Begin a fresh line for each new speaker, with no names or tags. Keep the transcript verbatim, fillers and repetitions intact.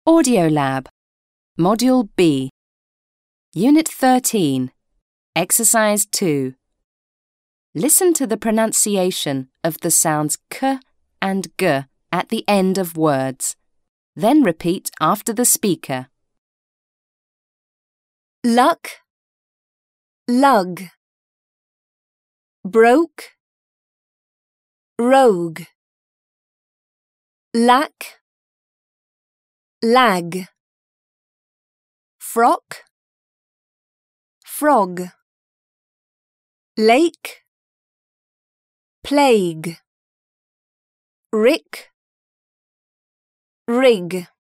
Audiolab, Module B, Unit thirteen, Exercise two. Listen to the pronunciation of the sounds k and g at the end of words. Then repeat after the speaker.
Luck, lug, broke, rogue, lack, lag, frock, frog, lake, plague, rick, rig.